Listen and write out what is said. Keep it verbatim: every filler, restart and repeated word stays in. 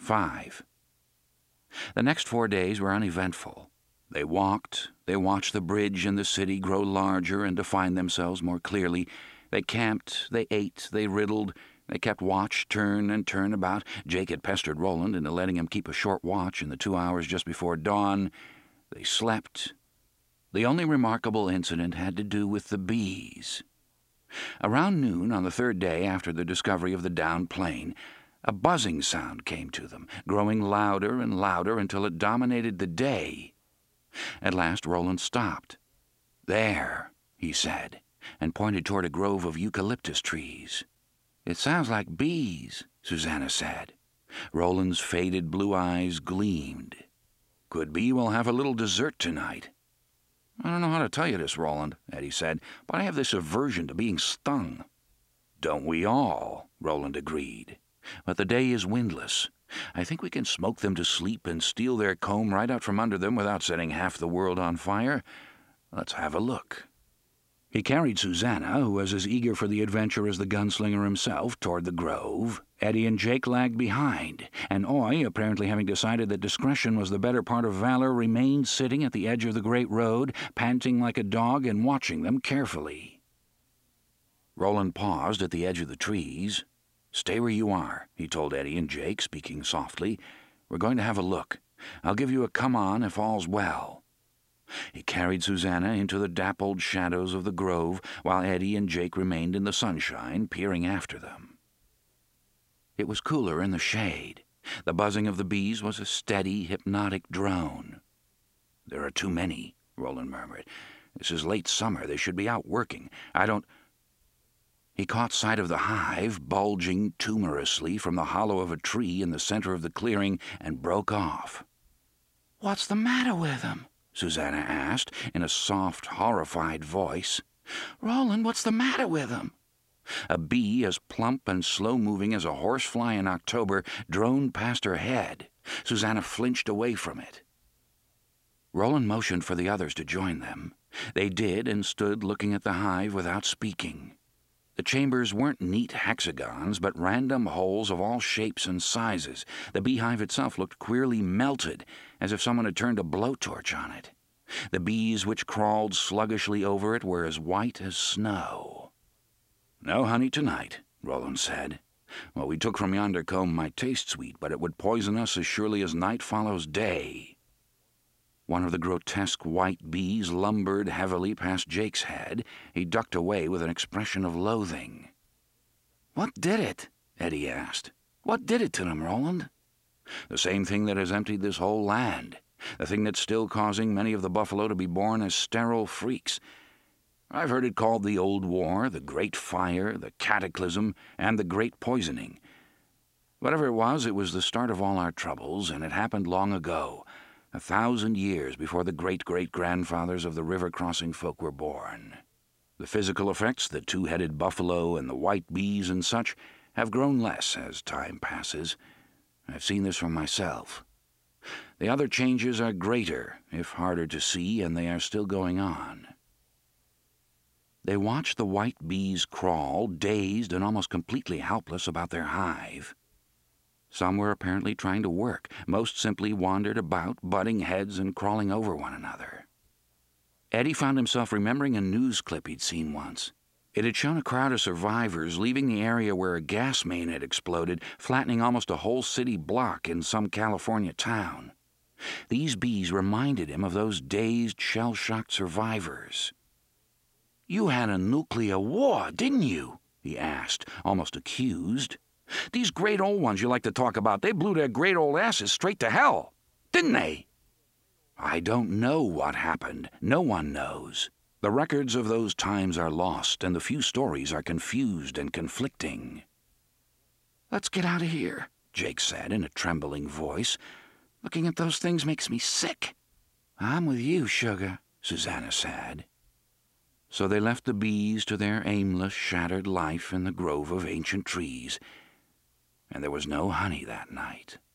five. The next four days were uneventful. They walked, they watched the bridge and the city grow larger and define themselves more clearly. They camped, they ate, they riddled, they kept watch, turn and turn about. Jake had pestered Roland into letting him keep a short watch in the two hours just before dawn. They slept. The only remarkable incident had to do with the bees. Around noon on the third day after the discovery of the downed plane, a buzzing sound came to them, growing louder and louder until it dominated the day. At last Roland stopped. "There," he said, and pointed toward a grove of eucalyptus trees. "It sounds like bees," Susanna said. Roland's faded blue eyes gleamed. "Could be we'll have a little dessert tonight." "I don't know how to tell you this, Roland," Eddie said, "but I have this aversion to being stung." "Don't we all?" Roland agreed. "But the day is windless. I think we can smoke them to sleep and steal their comb right out from under them without setting half the world on fire. Let's have a look." He carried Susanna, who was as eager for the adventure as the gunslinger himself, toward the grove. Eddie and Jake lagged behind, and Oy, apparently having decided that discretion was the better part of valor, remained sitting at the edge of the great road, panting like a dog and watching them carefully. Roland paused at the edge of the trees. "Stay where you are," he told Eddie and Jake, speaking softly. "We're going to have a look. I'll give you a come-on if all's well." He carried Susanna into the dappled shadows of the grove, while Eddie and Jake remained in the sunshine, peering after them. It was cooler in the shade. The buzzing of the bees was a steady, hypnotic drone. "There are too many," Roland murmured. "This is late summer. They should be out working. I don't—" He caught sight of the hive, bulging tumorously from the hollow of a tree in the center of the clearing, and broke off. "What's the matter with them?" Susanna asked, in a soft, horrified voice. "Roland, what's the matter with them?" A bee, as plump and slow-moving as a horsefly in October, droned past her head. Susanna flinched away from it. Roland motioned for the others to join them. They did, and stood looking at the hive without speaking. The chambers weren't neat hexagons, but random holes of all shapes and sizes. The beehive itself looked queerly melted, as if someone had turned a blowtorch on it. The bees which crawled sluggishly over it were as white as snow. "No honey tonight," Roland said. "What we took from yonder comb might taste sweet, but it would poison us as surely as night follows day." One of the grotesque white bees lumbered heavily past Jake's head. He ducked away with an expression of loathing. "What did it?" Eddie asked. "What did it to them, Roland?" "The same thing that has emptied this whole land. The thing that's still causing many of the buffalo to be born as sterile freaks. I've heard it called the Old War, the Great Fire, the Cataclysm, and the Great Poisoning. Whatever it was, it was the start of all our troubles, and it happened long ago, a thousand years before the great-great-grandfathers of the river-crossing folk were born. The physical effects, the two-headed buffalo and the white bees and such, have grown less as time passes. I've seen this for myself. The other changes are greater, if harder to see, and they are still going on." They watched the white bees crawl, dazed and almost completely helpless about their hive. Some were apparently trying to work. Most simply wandered about, butting heads and crawling over one another. Eddie found himself remembering a news clip he'd seen once. It had shown a crowd of survivors leaving the area where a gas main had exploded, flattening almost a whole city block in some California town. These bees reminded him of those dazed, shell-shocked survivors. "You had a nuclear war, didn't you?" he asked, almost accused. "These great old ones you like to talk about, they blew their great old asses straight to hell, didn't they?" "I don't know what happened. No one knows. The records of those times are lost, and the few stories are confused and conflicting." "Let's get out of here," Jake said in a trembling voice. "Looking at those things makes me sick." "I'm with you, sugar," Susanna said. So they left the bees to their aimless, shattered life in the grove of ancient trees, and there was no honey that night.